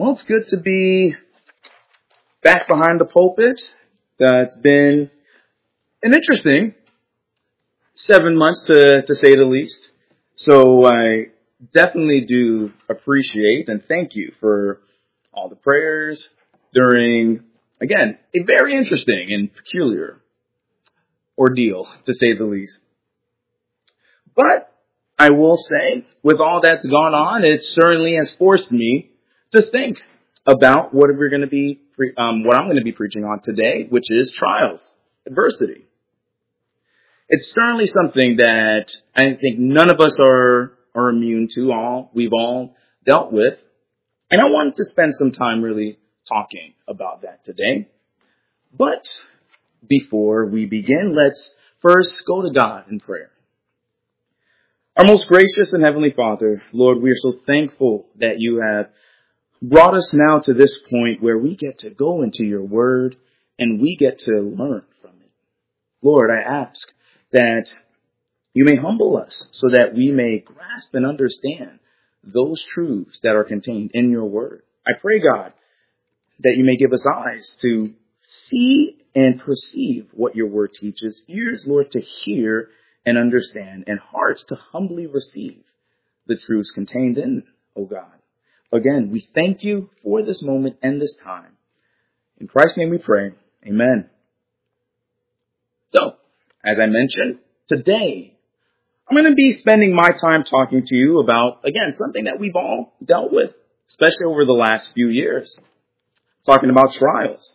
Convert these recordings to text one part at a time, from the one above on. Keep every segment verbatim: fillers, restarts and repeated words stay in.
Well, it's good to be back behind the pulpit. Uh, it's been an interesting seven months to, to say the least. So I definitely do appreciate and thank you for all the prayers during, again, a very interesting and peculiar ordeal, to say the least. But I will say, with all that's gone on, it certainly has forced me to think about what we're going to be, pre- um, what I'm going to be preaching on today, which is trials, adversity. It's certainly something that I think none of us are are immune to. All we've all dealt with, and I wanted to spend some time really talking about that today. But before we begin, let's first go to God in prayer. Our most gracious and heavenly Father, Lord, we are so thankful that you have brought us now to this point where we get to go into your word and we get to learn from it. Lord, I ask that you may humble us so that we may grasp and understand those truths that are contained in your word. I pray, God, that you may give us eyes to see and perceive what your word teaches, ears, Lord, to hear and understand, and hearts to humbly receive the truths contained in, oh God. Again, we thank you for this moment and this time. In Christ's name we pray. Amen. So, as I mentioned, today I'm going to be spending my time talking to you about, again, something that we've all dealt with, especially over the last few years. Talking about trials.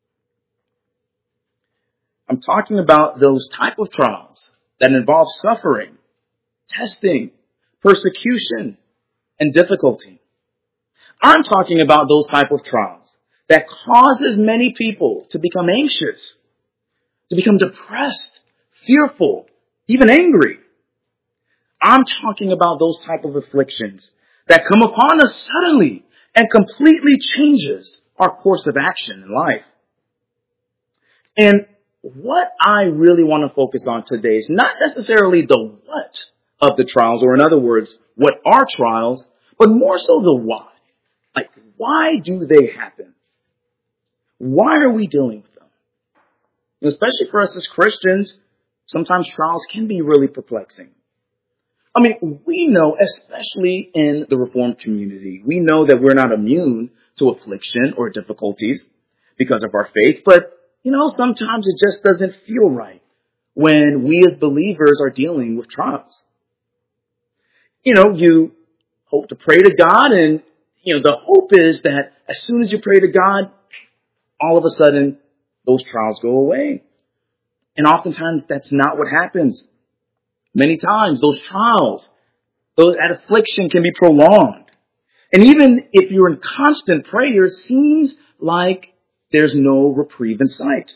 I'm talking about those type of trials that involve suffering, testing, persecution, and difficulty. I'm talking about those type of trials that causes many people to become anxious, to become depressed, fearful, even angry. I'm talking about those type of afflictions that come upon us suddenly and completely changes our course of action in life. And what I really want to focus on today is not necessarily the what of the trials, or in other words, what are trials, but more so the why. Like, why do they happen? Why are we dealing with them? And especially for us as Christians, sometimes trials can be really perplexing. I mean, we know, especially in the Reformed community, we know that we're not immune to affliction or difficulties because of our faith, but, you know, sometimes it just doesn't feel right when we as believers are dealing with trials. You know, you hope to pray to God, and, you know, the hope is that as soon as you pray to God, all of a sudden, those trials go away. And oftentimes, that's not what happens. Many times, those trials, those, that affliction can be prolonged. And even if you're in constant prayer, it seems like there's no reprieve in sight.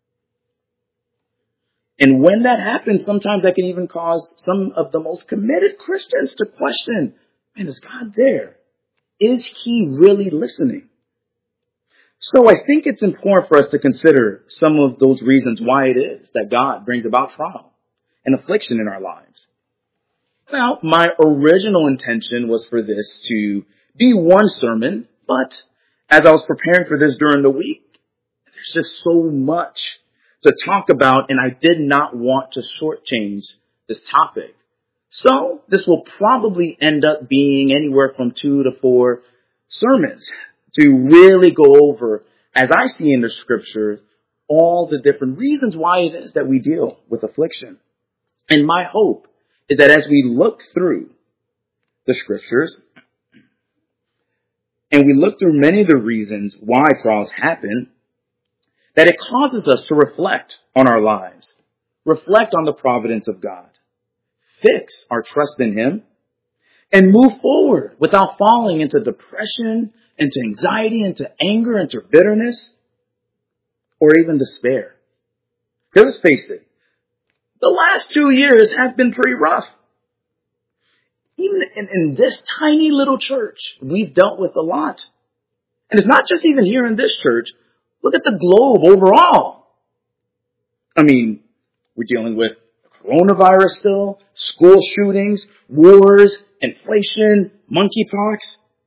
And when that happens, sometimes that can even cause some of the most committed Christians to question, man, is God there? Is he really listening? So I think it's important for us to consider some of those reasons why it is that God brings about trial and affliction in our lives. Now, my original intention was for this to be one sermon, but as I was preparing for this during the week, there's just so much to talk about, and I did not want to shortchange this topic. So this will probably end up being anywhere from two to four sermons to really go over, as I see in the scriptures, all the different reasons why it is that we deal with affliction. And my hope is that as we look through the scriptures and we look through many of the reasons why trials happen, that it causes us to reflect on our lives, reflect on the providence of God, fix our trust in him, and move forward without falling into depression, into anxiety, into anger, into bitterness, or even despair. Because let's face it, the last two years have been pretty rough. Even in, in this tiny little church, we've dealt with a lot. And it's not just even here in this church. Look at the globe overall. I mean, we're dealing with coronavirus still, school shootings, wars, inflation, monkeypox.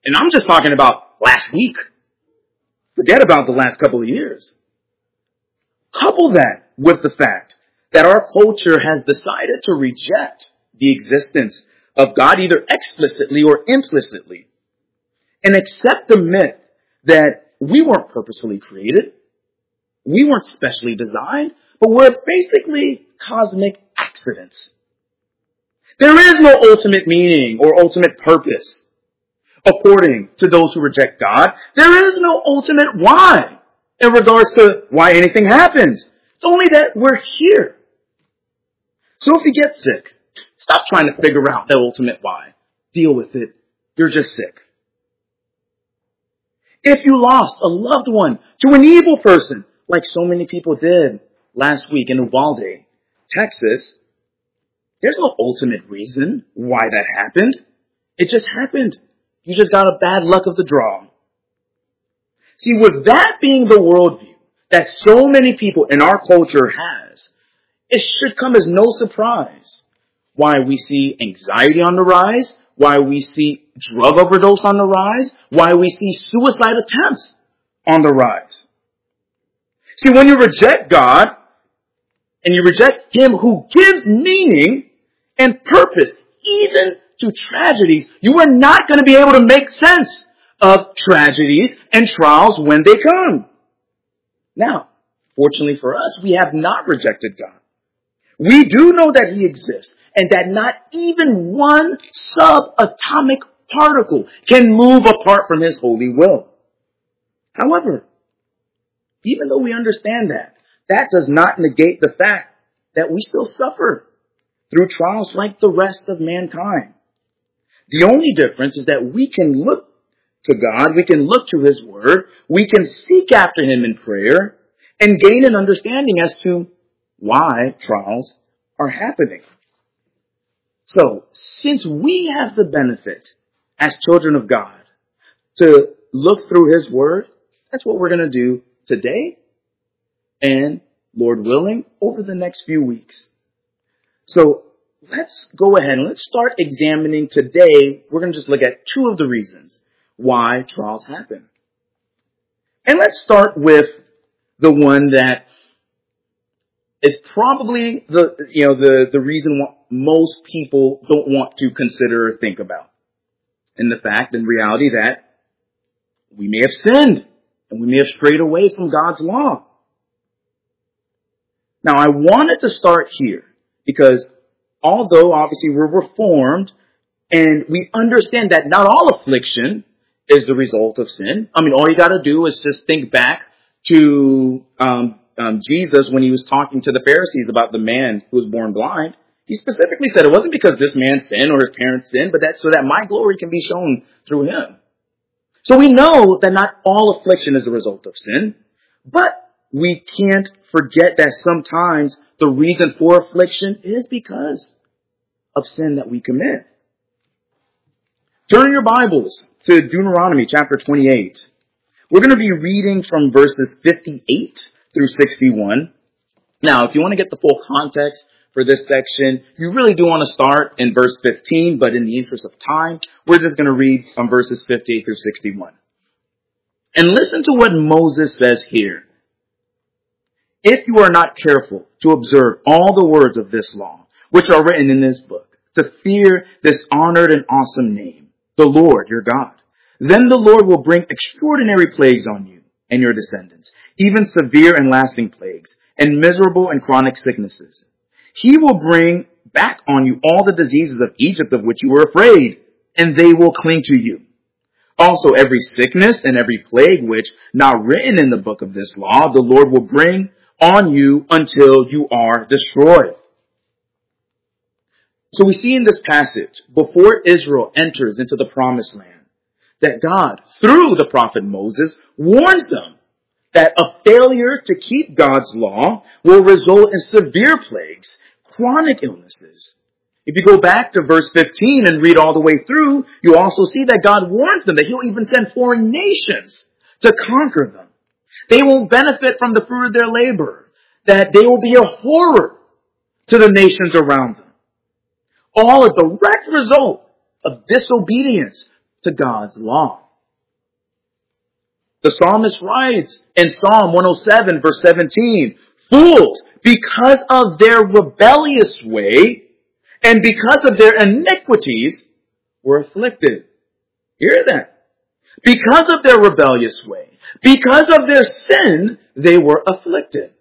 And I'm just talking about last week. Forget about the last couple of years. Couple that with the fact that our culture has decided to reject the existence of God either explicitly or implicitly and accept the myth that we weren't purposefully created, we weren't specially designed, but we're basically cosmic accidents. There is no ultimate meaning or ultimate purpose. According to those who reject God, there is no ultimate why in regards to why anything happens. It's only that we're here. So if you get sick, stop trying to figure out the ultimate why. Deal with it. You're just sick. If you lost a loved one to an evil person, like so many people did last week in Uvalde, Texas, there's no ultimate reason why that happened. It just happened. You just got a bad luck of the draw. See, with that being the worldview that so many people in our culture has, it should come as no surprise why we see anxiety on the rise, why we see drug overdose on the rise, why we see suicide attempts on the rise. See, when you reject God and you reject Him who gives meaning and purpose even to tragedies, you are not going to be able to make sense of tragedies and trials when they come. Now, fortunately for us, we have not rejected God. We do know that He exists and that not even one subatomic particle can move apart from His holy will. However, even though we understand that, that does not negate the fact that we still suffer through trials like the rest of mankind. The only difference is that we can look to God, we can look to His Word, we can seek after Him in prayer, and gain an understanding as to why trials are happening. So, since we have the benefit as children of God to look through His Word, that's what we're going to do today and, Lord willing, over the next few weeks. So, let's go ahead and let's start examining today. We're going to just look at two of the reasons why trials happen. And let's start with the one that is probably the, you know, the, the reason why most people don't want to consider or think about. And the fact and reality that we may have sinned and we may have strayed away from God's law. Now, I wanted to start here because although obviously we're reformed and we understand that not all affliction is the result of sin. I mean, all you got to do is just think back to um, um, Jesus when he was talking to the Pharisees about the man who was born blind. He specifically said it wasn't because this man sinned or his parents sinned, but that's so that my glory can be shown through him. So we know that not all affliction is the result of sin, but we can't forget that sometimes the reason for affliction is because of sin that we commit. Turn your Bibles to Deuteronomy chapter twenty-eight. We're going to be reading from verses fifty-eight through sixty-one. Now, if you want to get the full context for this section, you really do want to start in verse fifteen, but in the interest of time, we're just going to read from verses fifty-eight through sixty-one. And listen to what Moses says here. If you are not careful to observe all the words of this law, which are written in this book, to fear this honored and awesome name, the Lord your God, then the Lord will bring extraordinary plagues on you and your descendants, even severe and lasting plagues, and miserable and chronic sicknesses. He will bring back on you all the diseases of Egypt of which you were afraid, and they will cling to you. Also, every sickness and every plague which not written in the book of this law, the Lord will bring on you until you are destroyed. So we see in this passage, before Israel enters into the promised land, that God, through the prophet Moses, warns them that a failure to keep God's law will result in severe plagues, chronic illnesses. If you go back to verse fifteen and read all the way through, you also see that God warns them that He'll even send foreign nations to conquer them. They won't benefit from the fruit of their labor, that they will be a horror to the nations around them. All a direct result of disobedience to God's law. The psalmist writes in Psalm one oh seven, verse seventeen, "Fools, because of their rebellious way and because of their iniquities, were afflicted." Hear that? Because of their rebellious way, because of their sin, they were afflicted.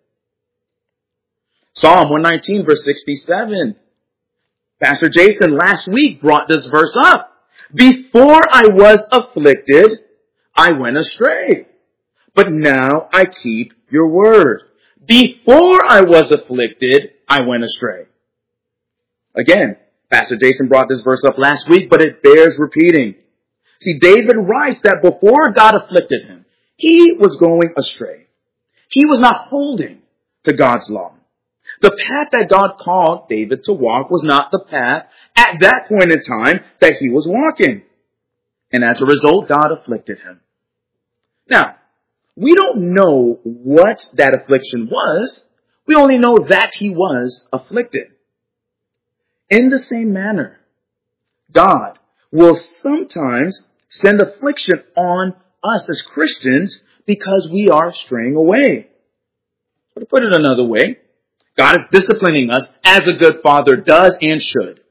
Psalm one nineteen, verse sixty-seven. Pastor Jason last week brought this verse up. "Before I was afflicted, I went astray, but now I keep your word. Before I was afflicted, I went astray." Again, Pastor Jason brought this verse up last week, but it bears repeating. See, David writes that before God afflicted him, he was going astray. He was not holding to God's law. The path that God called David to walk was not the path at that point in time that he was walking. And as a result, God afflicted him. Now, we don't know what that affliction was. We only know that he was afflicted. In the same manner, God will sometimes send affliction on us as Christians because we are straying away. To put it another way, God is disciplining us as a good father does and should.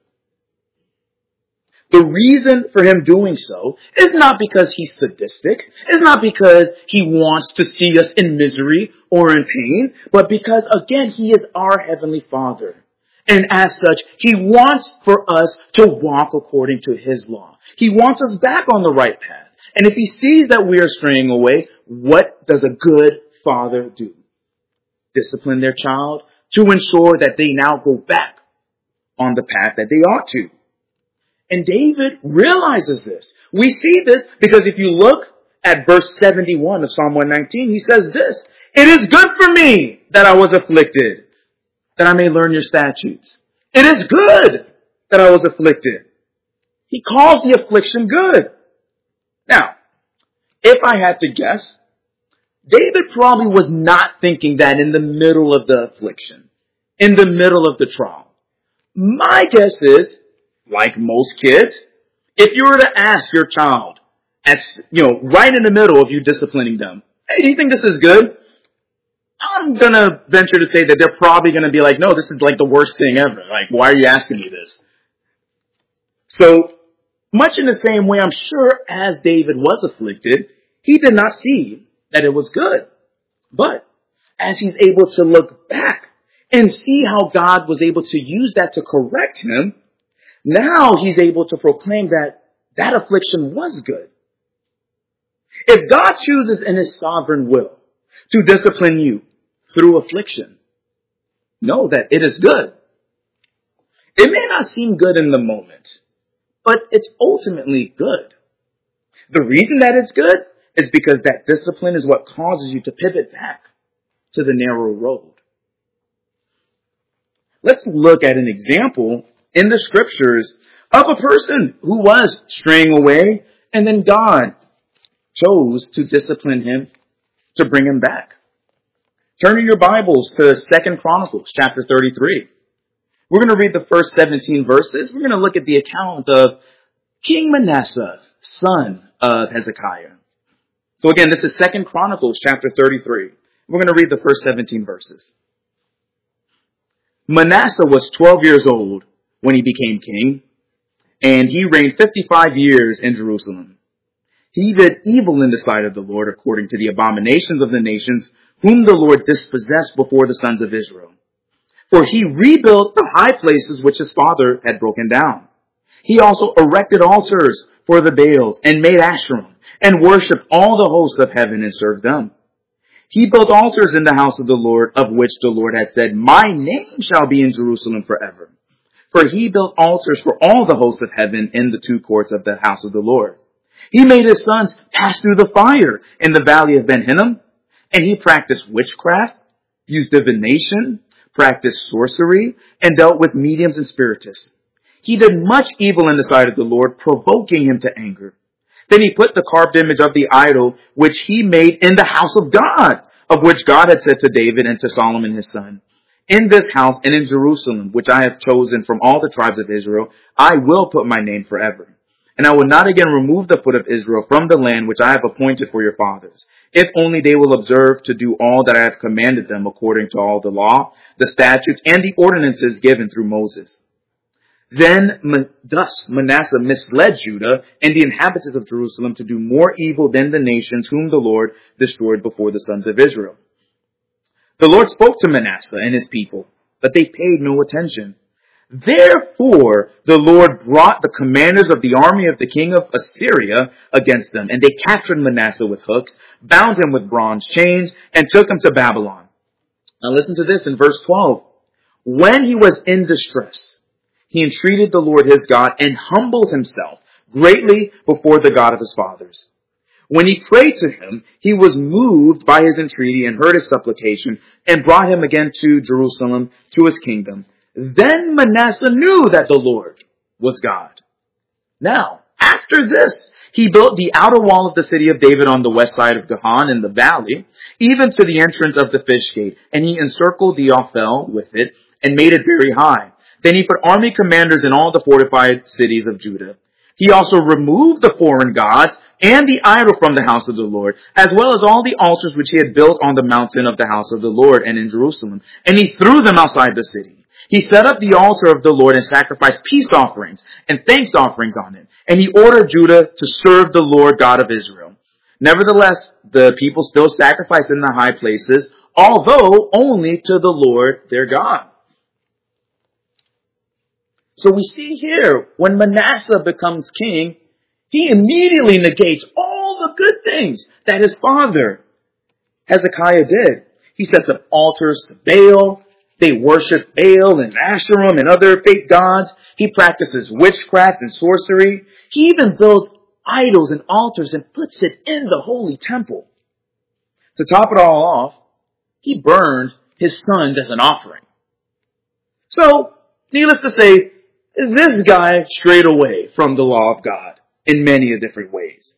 The reason for him doing so is not because he's sadistic, it's not because he wants to see us in misery or in pain, but because, again, he is our heavenly Father. And as such, he wants for us to walk according to his law. He wants us back on the right path. And if he sees that we are straying away, what does a good father do? Discipline their child to ensure that they now go back on the path that they ought to. And David realizes this. We see this because if you look at verse seventy-one of Psalm one nineteen, he says this: "It is good for me that I was afflicted, that I may learn your statutes." It is good that I was afflicted. He calls the affliction good. Now, if I had to guess, David probably was not thinking that in the middle of the affliction, in the middle of the trial. My guess is, like most kids, if you were to ask your child, as you know, right in the middle of you disciplining them, "Hey, do you think this is good?" I'm going to venture to say that they're probably going to be like, "No, this is like the worst thing ever. Like, why are you asking me this?" So, much in the same way, I'm sure as David was afflicted, he did not see that it was good. But as he's able to look back and see how God was able to use that to correct him, now he's able to proclaim that that affliction was good. If God chooses in his sovereign will to discipline you through affliction, know that it is good. It may not seem good in the moment, but it's ultimately good. The reason that it's good is because that discipline is what causes you to pivot back to the narrow road. Let's look at an example in the scriptures of a person who was straying away, and then God chose to discipline him to bring him back. Turn in your Bibles to Second Chronicles chapter thirty-three. We're going to read the first seventeen verses. We're going to look at the account of King Manasseh, son of Hezekiah. So again, this is Second Chronicles chapter thirty-three. We're going to read the first seventeen verses. Manasseh was twelve years old when he became king, and he reigned fifty-five years in Jerusalem. He did evil in the sight of the Lord according to the abominations of the nations whom the Lord dispossessed before the sons of Israel. For he rebuilt the high places which his father had broken down. He also erected altars for the Baals and made Asherim and worshipped all the hosts of heaven and served them. He built altars in the house of the Lord, of which the Lord had said, "My name shall be in Jerusalem forever." For he built altars for all the hosts of heaven in the two courts of the house of the Lord. He made his sons pass through the fire in the valley of Ben Hinnom, and he practiced witchcraft, used divination, practiced sorcery, and dealt with mediums and spiritists. He did much evil in the sight of the Lord, provoking him to anger. Then he put the carved image of the idol which he made in the house of God, of which God had said to David and to Solomon his son, "In this house and in Jerusalem, which I have chosen from all the tribes of Israel, I will put my name forever. And I will not again remove the foot of Israel from the land which I have appointed for your fathers, if only they will observe to do all that I have commanded them according to all the law, the statutes, and the ordinances given through Moses. Then thus Manasseh misled Judah and the inhabitants of Jerusalem to do more evil than the nations whom the Lord destroyed before the sons of Israel. The Lord spoke to Manasseh and his people, but they paid no attention. Therefore the Lord brought the commanders of the army of the king of Assyria against them, and they captured Manasseh with hooks, bound him with bronze chains, and took him to Babylon. Now listen to this in verse twelve. When he was in distress, he entreated the Lord his God and humbled himself greatly before the God of his fathers. When he prayed to him, he was moved by his entreaty and heard his supplication and brought him again to Jerusalem, to his kingdom. Then Manasseh knew that the Lord was God. Now, after this, he built the outer wall of the city of David on the west side of Gahan in the valley, even to the entrance of the fish gate, and he encircled the Ophel with it and made it very high. Then he put army commanders in all the fortified cities of Judah. He also removed the foreign gods and the idol from the house of the Lord, as well as all the altars which he had built on the mountain of the house of the Lord and in Jerusalem. And he threw them outside the city. He set up the altar of the Lord and sacrificed peace offerings and thanks offerings on it. And he ordered Judah to serve the Lord God of Israel. Nevertheless, the people still sacrificed in the high places, although only to the Lord their God. So we see here, when Manasseh becomes king, he immediately negates all the good things that his father, Hezekiah, did. He sets up altars to Baal. They worship Baal and Asherim and other fake gods. He practices witchcraft and sorcery. He even builds idols and altars and puts it in the holy temple. To top it all off, he burned his sons as an offering. So, needless to say, this guy strayed away from the law of God in many different ways.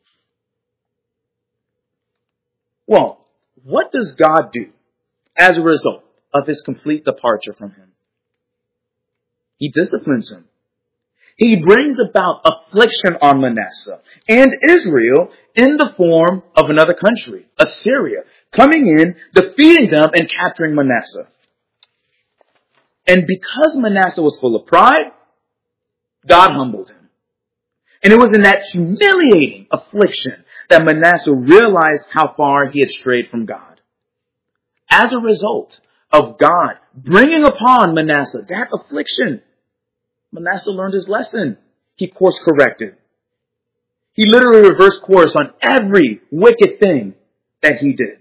Well, what does God do as a result of his complete departure from him? He disciplines him. He brings about affliction on Manasseh and Israel in the form of another country, Assyria, coming in, defeating them, and capturing Manasseh. And because Manasseh was full of pride, God humbled him. And it was in that humiliating affliction that Manasseh realized how far he had strayed from God. As a result of God bringing upon Manasseh that affliction, Manasseh learned his lesson. He course corrected. He literally reversed course on every wicked thing that he did.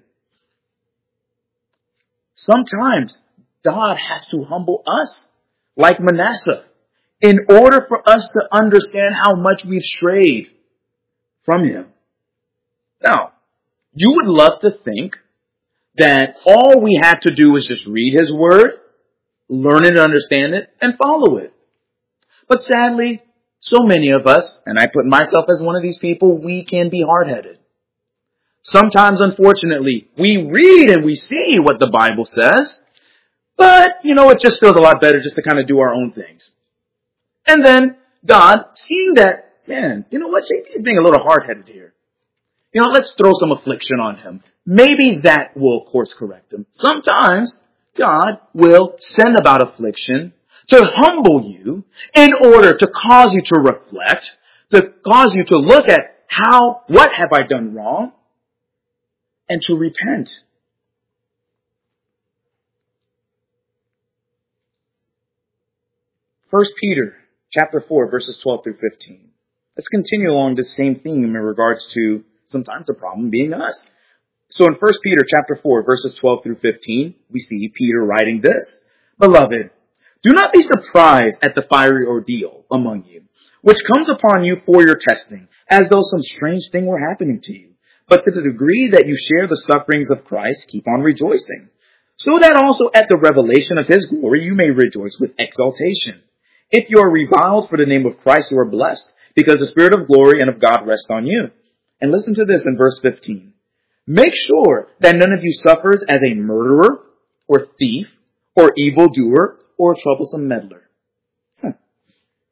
Sometimes God has to humble us like Manasseh, in order for us to understand how much we've strayed from him. Now, you would love to think that all we had to do was just read his word, learn it, understand it, and follow it. But sadly, so many of us, and I put myself as one of these people, we can be hard-headed. Sometimes, unfortunately, we read and we see what the Bible says, but, you know, it just feels a lot better just to kind of do our own things. And then God, seeing that, man, you know what, J P is being a little hard-headed here. You know, let's throw some affliction on him. Maybe that will course correct him. Sometimes God will send about affliction to humble you in order to cause you to reflect, to cause you to look at how, what have I done wrong, and to repent. First Peter chapter four, verses twelve through fifteen. Let's continue along this same theme in regards to sometimes the problem being us. So in First Peter chapter four, verses twelve through fifteen, we see Peter writing this. Beloved, do not be surprised at the fiery ordeal among you, which comes upon you for your testing, as though some strange thing were happening to you. But to the degree that you share the sufferings of Christ, keep on rejoicing, so that also at the revelation of his glory you may rejoice with exaltation. If you are reviled for the name of Christ, you are blessed, because the Spirit of glory and of God rests on you. And listen to this in verse fifteen. Make sure that none of you suffers as a murderer, or thief, or evildoer, or a troublesome meddler. Huh.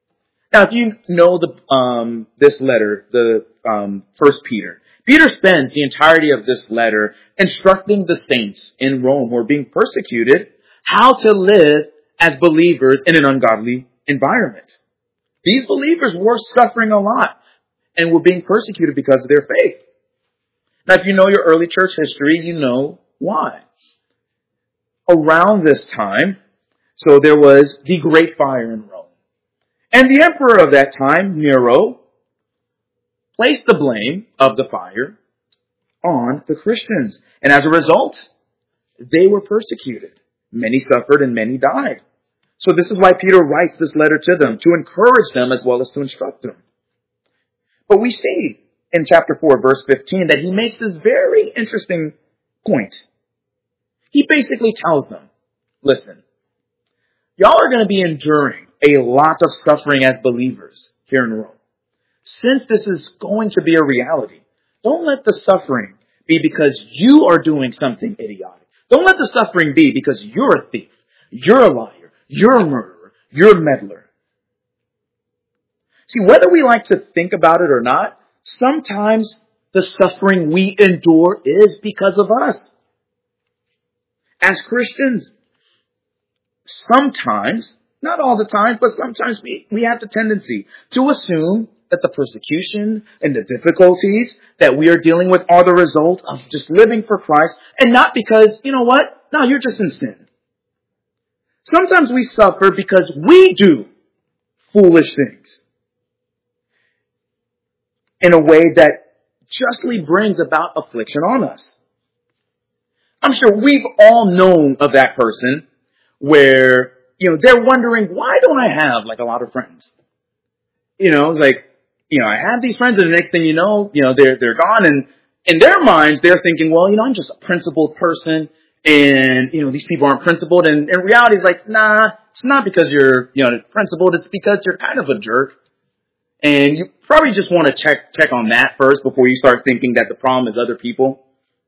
Now, if you know the um, this letter, the um, First Peter, Peter spends the entirety of this letter instructing the saints in Rome who are being persecuted how to live as believers in an ungodly environment. These believers were suffering a lot and were being persecuted because of their faith. Now, if you know your early church history, you know why. Around this time, so there was the Great Fire in Rome. And the emperor of that time, Nero, placed the blame of the fire on the Christians. And as a result, they were persecuted. Many suffered and many died. So this is why Peter writes this letter to them, to encourage them as well as to instruct them. But we see in chapter four, verse fifteen, that he makes this very interesting point. He basically tells them, listen, y'all are going to be enduring a lot of suffering as believers here in Rome. Since this is going to be a reality, don't let the suffering be because you are doing something idiotic. Don't let the suffering be because you're a thief, you're a liar, you're a murderer, you're a meddler. See, whether we like to think about it or not, sometimes the suffering we endure is because of us. As Christians, sometimes, not all the time, but sometimes we, we have the tendency to assume that the persecution and the difficulties that we are dealing with are the result of just living for Christ and not because, you know what? No, you're just in sin. Sometimes we suffer because we do foolish things in a way that justly brings about affliction on us. I'm sure we've all known of that person where, you know, they're wondering, why don't I have like a lot of friends? You know, it's like, you know, I have these friends and the next thing you know, you know, they're, they're gone. And in their minds, they're thinking, well, you know, I'm just a principled person and, you know, these people aren't principled. And in reality, it's like, nah, it's not because you're, you know, principled. It's because you're kind of a jerk. And you probably just want to check, check on that first before you start thinking that the problem is other people.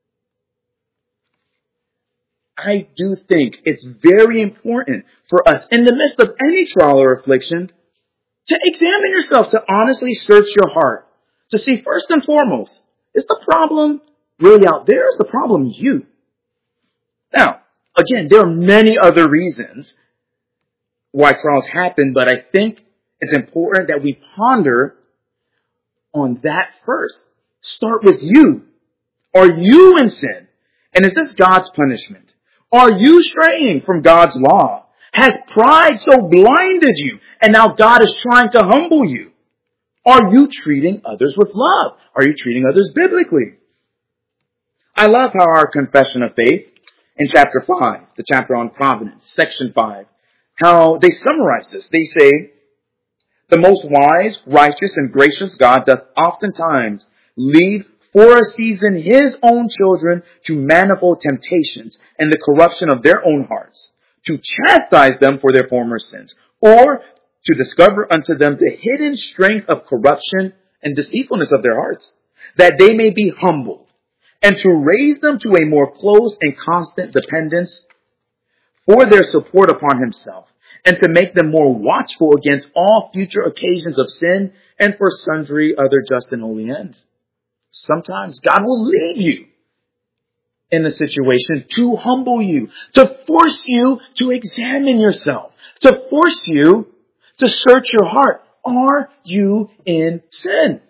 I do think it's very important for us in the midst of any trial or affliction to examine yourself, to honestly search your heart, to see first and foremost, is the problem really out there? Is the problem you? Now, again, there are many other reasons why trials happen, but I think it's important that we ponder on that first. Start with you. Are you in sin? And is this God's punishment? Are you straying from God's law? Has pride so blinded you and now God is trying to humble you? Are you treating others with love? Are you treating others biblically? I love how our confession of faith in chapter five, the chapter on providence, section five, how they summarize this. They say, the most wise, righteous, and gracious God doth oftentimes lead for a season his own children to manifold temptations and the corruption of their own hearts, to chastise them for their former sins, or to discover unto them the hidden strength of corruption and deceitfulness of their hearts, that they may be humbled, and to raise them to a more close and constant dependence for their support upon himself, and to make them more watchful against all future occasions of sin and for sundry other just and holy ends. Sometimes God will leave you in a situation to humble you, to force you to examine yourself, to force you to search your heart. Are you in sin?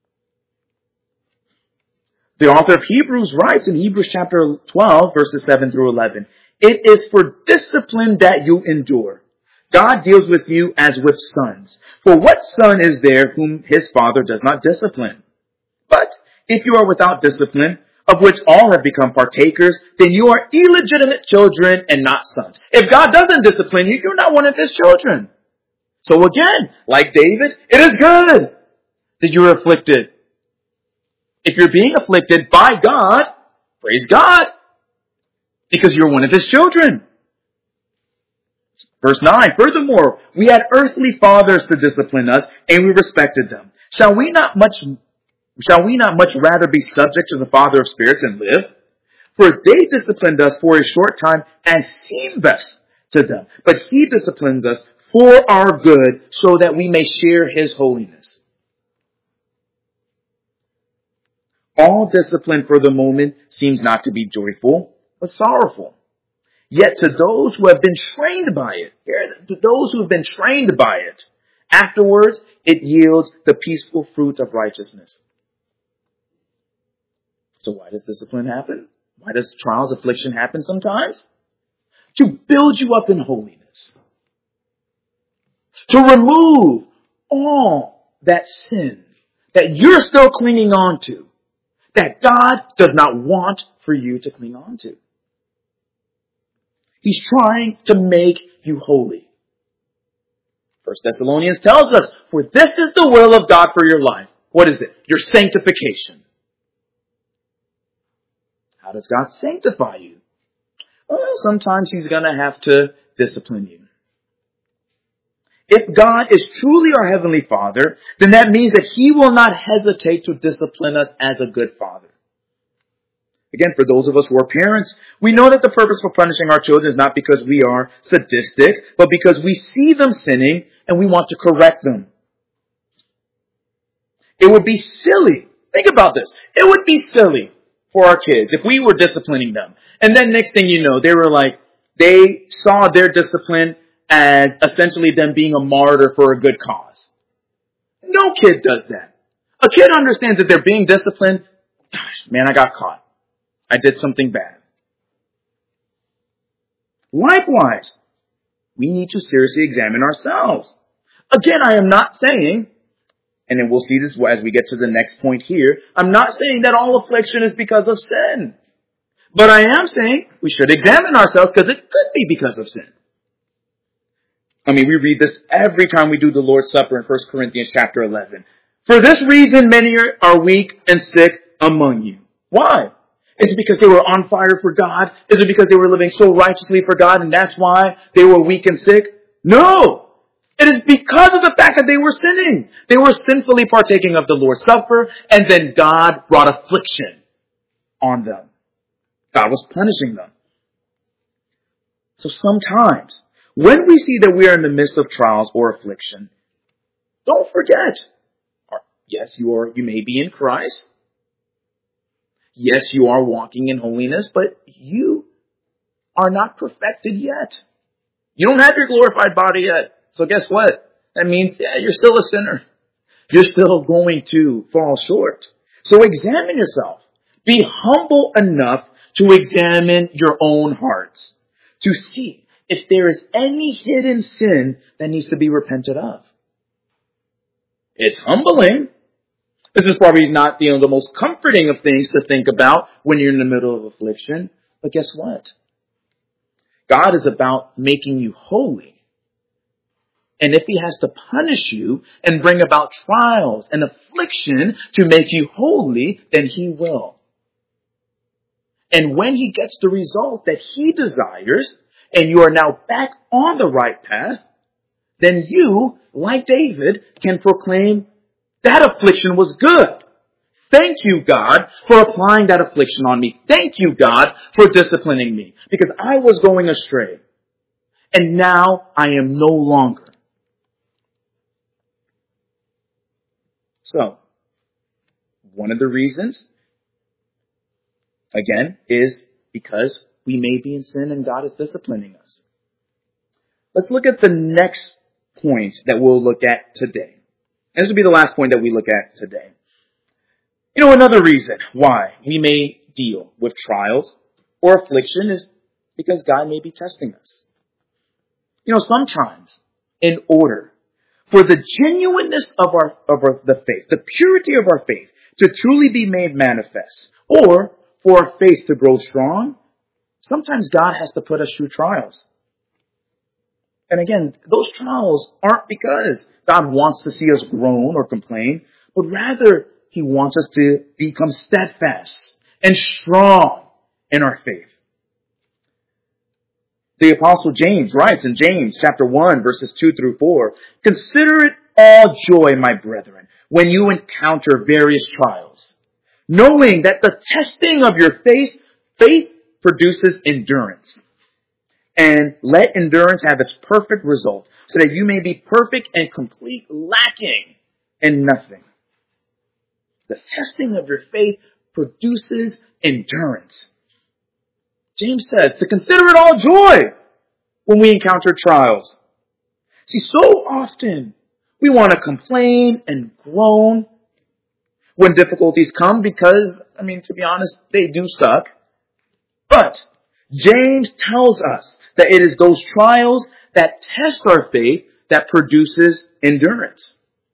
The author of Hebrews writes in Hebrews chapter twelve, verses seven through eleven, it is for discipline that you endure. God deals with you as with sons. For what son is there whom his father does not discipline? But if you are without discipline, of which all have become partakers, then you are illegitimate children and not sons. If God doesn't discipline you, you're not one of his children. So again, like David, it is good that you are afflicted. If you're being afflicted by God, praise God, because you're one of his children. Verse nine, furthermore, we had earthly fathers to discipline us, and we respected them. Shall we not much Shall we not much rather be subject to the Father of spirits and live? For they disciplined us for a short time as seemed best to them. But he disciplines us for our good so that we may share his holiness. All discipline for the moment seems not to be joyful, but sorrowful. Yet to those who have been trained by it, to those who have been trained by it, afterwards it yields the peaceful fruit of righteousness. So why does discipline happen? Why does trials, affliction happen sometimes? To build you up in holiness. To remove all that sin that you're still clinging on to, that God does not want for you to cling on to. He's trying to make you holy. First Thessalonians tells us, for this is the will of God for your life. What is it? Your sanctification. How does God sanctify you? Well, sometimes he's going to have to discipline you. If God is truly our Heavenly Father, then that means that he will not hesitate to discipline us as a good father. Again, for those of us who are parents, we know that the purpose for punishing our children is not because we are sadistic, but because we see them sinning and we want to correct them. It would be silly. Think about this. It would be silly for our kids if we were disciplining them. And then next thing you know, they were like, they saw their discipline as essentially them being a martyr for a good cause. No kid does that. A kid understands that they're being disciplined. Gosh, man, I got caught. I did something bad. Likewise, we need to seriously examine ourselves. Again, I am not saying, and then we'll see this as we get to the next point here, I'm not saying that all affliction is because of sin. But I am saying we should examine ourselves because it could be because of sin. I mean, we read this every time we do the Lord's Supper in First Corinthians chapter eleven. For this reason, many are weak and sick among you. Why? Is it because they were on fire for God? Is it because they were living so righteously for God and that's why they were weak and sick? No! It is because of the fact that they were sinning. They were sinfully partaking of the Lord's Supper and then God brought affliction on them. God was punishing them. So sometimes, when we see that we are in the midst of trials or affliction, don't forget, yes, you are, you may be in Christ. Yes, you are walking in holiness, but you are not perfected yet. You don't have your glorified body yet. So guess what? That means, yeah, you're still a sinner. You're still going to fall short. So examine yourself. Be humble enough to examine your own hearts, to see if there is any hidden sin that needs to be repented of. It's humbling. This is probably not, you know, the most comforting of things to think about when you're in the middle of affliction. But guess what? God is about making you holy. And if he has to punish you and bring about trials and affliction to make you holy, then he will. And when he gets the result that he desires, and you are now back on the right path, then you, like David, can proclaim, that affliction was good. Thank you, God, for applying that affliction on me. Thank you, God, for disciplining me, because I was going astray. And now I am no longer. So, one of the reasons, again, is because we may be in sin and God is disciplining us. Let's look at the next point that we'll look at today. And this will be the last point that we look at today. You know, another reason why we may deal with trials or affliction is because God may be testing us. You know, sometimes in order for the genuineness of our, of our, the faith, the purity of our faith to truly be made manifest, or for our faith to grow strong, sometimes God has to put us through trials. And again, those trials aren't because God wants to see us groan or complain, but rather he wants us to become steadfast and strong in our faith. The Apostle James writes in James chapter one, verses two through four, "Consider it all joy, my brethren, when you encounter various trials, knowing that the testing of your faith, faith produces endurance. and let endurance have its perfect result, so that you may be perfect and complete, lacking in nothing. The testing of your faith produces endurance. James says to consider it all joy when we encounter trials. See, so often we want to complain and groan when difficulties come because, I mean, to be honest, they do suck. But James tells us that it is those trials that test our faith that produces endurance.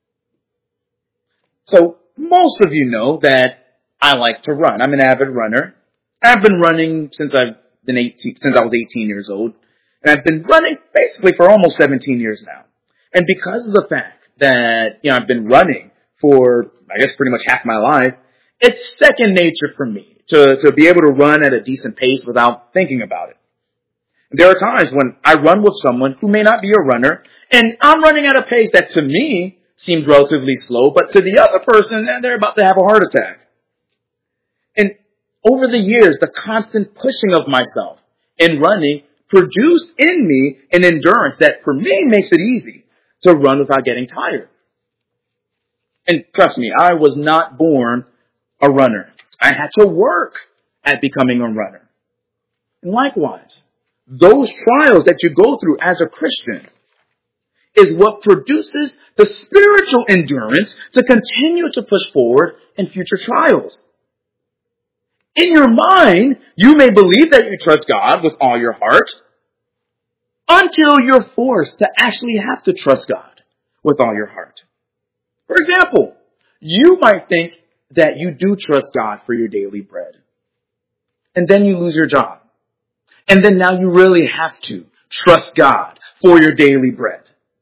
So most of you know that I like to run. I'm an avid runner. I've been running since I've been eighteen, since I was eighteen years old. And I've been running basically for almost seventeen years now. And because of the fact that, you know, I've been running for, I guess, pretty much half my life, it's second nature for me to, to be able to run at a decent pace without thinking about it. There are times when I run with someone who may not be a runner, and I'm running at a pace that to me seems relatively slow, but to the other person, they're about to have a heart attack. And over the years, the constant pushing of myself in running produced in me an endurance that for me makes it easy to run without getting tired. And trust me, I was not born a runner. I had to work at becoming a runner. And likewise, those trials that you go through as a Christian is what produces the spiritual endurance to continue to push forward in future trials. In your mind, you may believe that you trust God with all your heart until you're forced to actually have to trust God with all your heart. For example, you might think that you do trust God for your daily bread. And then you lose your job. And then now you really have to trust God for your daily bread.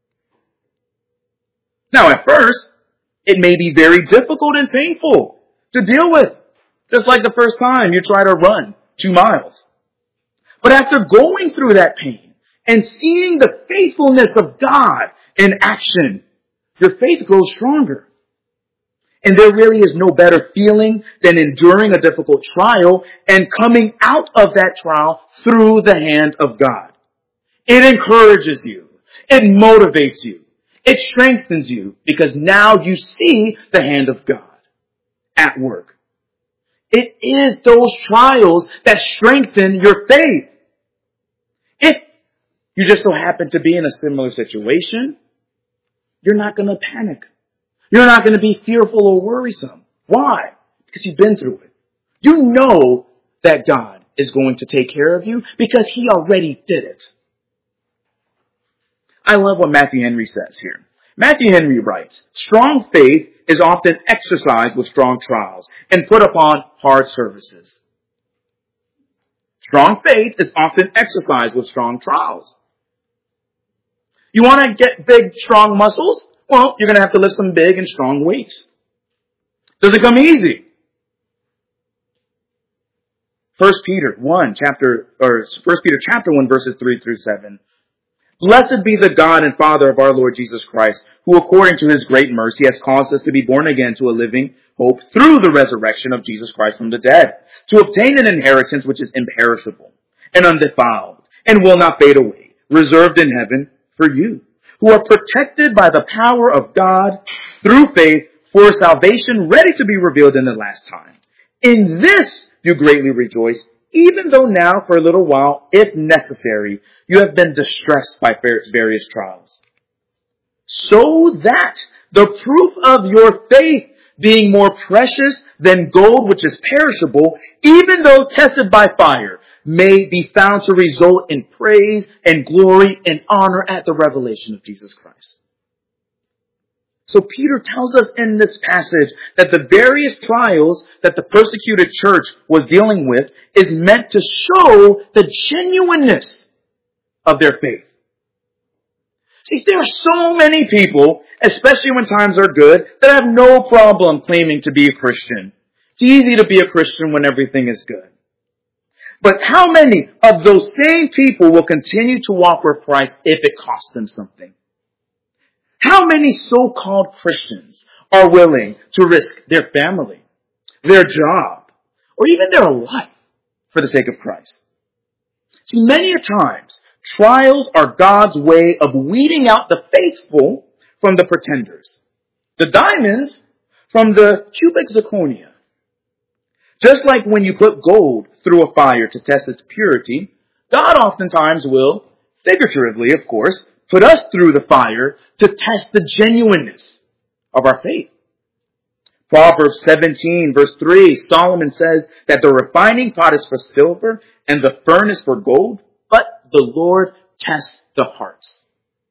Now, at first, it may be very difficult and painful to deal with, just like the first time you try to run two miles. But after going through that pain and seeing the faithfulness of God in action, your faith grows stronger. And there really is no better feeling than enduring a difficult trial and coming out of that trial through the hand of God. It encourages you. It motivates you. It strengthens you because now you see the hand of God at work. It is those trials that strengthen your faith. If you just so happen to be in a similar situation, you're not going to panic. You're not going to be fearful or worrisome. Why? Because you've been through it. You know that God is going to take care of you because He already did it. I love what Matthew Henry says here. Matthew Henry writes, strong faith is often exercised with strong trials and put upon hard services. Strong faith is often exercised with strong trials. You want to get big, strong muscles? Well, you're going to have to lift some big and strong weights. Does it come easy? First Peter one, chapter, or First Peter chapter one, verses three through seven. Blessed be the God and Father of our Lord Jesus Christ, who according to His great mercy has caused us to be born again to a living hope through the resurrection of Jesus Christ from the dead, to obtain an inheritance which is imperishable and undefiled and will not fade away, reserved in heaven for you, who are protected by the power of God through faith for salvation ready to be revealed in the last time. In this you greatly rejoice, even though now for a little while, if necessary, you have been distressed by various trials. So that the proof of your faith, being more precious than gold which is perishable, even though tested by fire, may be found to result in praise and glory and honor at the revelation of Jesus Christ. So Peter tells us in this passage that the various trials that the persecuted church was dealing with is meant to show the genuineness of their faith. See, there are so many people, especially when times are good, that have no problem claiming to be a Christian. It's easy to be a Christian when everything is good. But how many of those same people will continue to walk with Christ if it costs them something? How many so-called Christians are willing to risk their family, their job, or even their life for the sake of Christ? See, many a times, Trials are God's way of weeding out the faithful from the pretenders, the diamonds from the cubic zirconia. Just like when you put gold through a fire to test its purity, God oftentimes will, figuratively of course, put us through the fire to test the genuineness of our faith. Proverbs seventeen verse three, Solomon says that the refining pot is for silver and the furnace for gold, but the Lord tests the hearts.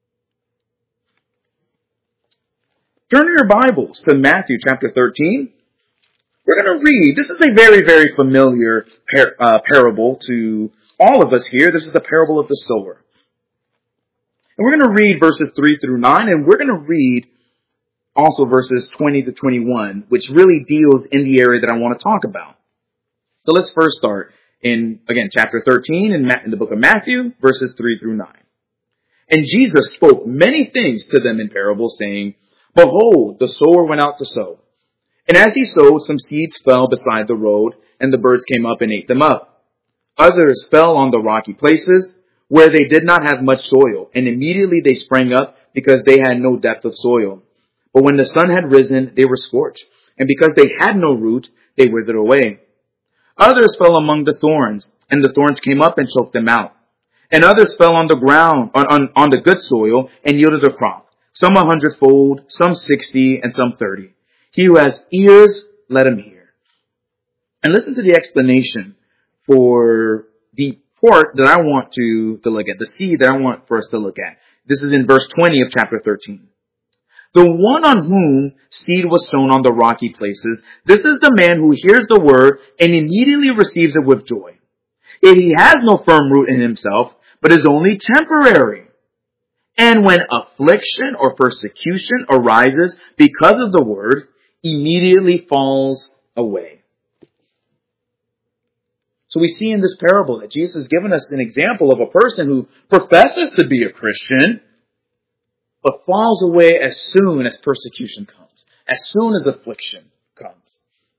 Turn your Bibles to Matthew chapter thirteen. We're going to read, this is a very, very familiar par- uh, parable to all of us here. This is the parable of the sower. And we're going to read verses three through nine, and we're going to read also verses twenty to twenty-one, which really deals in the area that I want to talk about. So let's first start in, again, chapter thirteen in, Ma- in the book of Matthew, verses three through nine. And Jesus spoke many things to them in parables, saying, Behold, the sower went out to sow. And as he sowed, some seeds fell beside the road, and the birds came up and ate them up. Others fell on the rocky places, where they did not have much soil, and immediately they sprang up, because they had no depth of soil. But when the sun had risen, they were scorched, and because they had no root, they withered away. Others fell among the thorns, and the thorns came up and choked them out. And others fell on the ground, on, on, on the good soil, and yielded a crop, some a hundredfold, some sixty, and some thirty. He who has ears, let him hear. And listen to the explanation for the part that I want to, to look at, the seed that I want for us to look at. This is in verse twenty of chapter thirteen. The one on whom seed was sown on the rocky places, this is the man who hears the word and immediately receives it with joy. Yet he has no firm root in himself, but is only temporary. And when affliction or persecution arises because of the word, immediately falls away. So we see in this parable that Jesus has given us an example of a person who professes to be a Christian, but falls away as soon as persecution comes, as soon as affliction comes.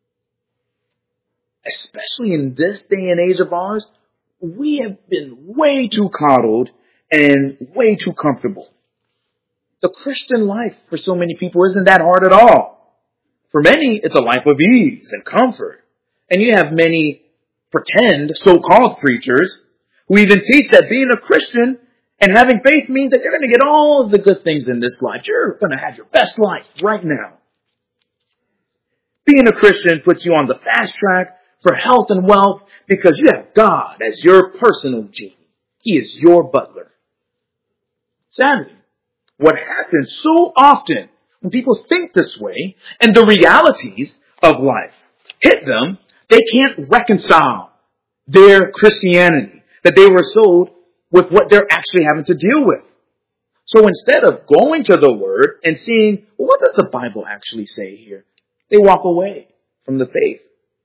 Especially in this day and age of ours, we have been way too coddled and way too comfortable. The Christian life for so many people isn't that hard at all. For many, it's a life of ease and comfort. And you have many pretend so-called preachers who even teach that being a Christian and having faith means that you're going to get all of the good things in this life. You're going to have your best life right now. Being a Christian puts you on the fast track for health and wealth because you have God as your personal genie. He is your butler. Sadly, what happens so often when people think this way and the realities of life hit them, they can't reconcile their Christianity that they were sold with what they're actually having to deal with. So instead of going to the Word and seeing, well, what does the Bible actually say here? They walk away from the faith.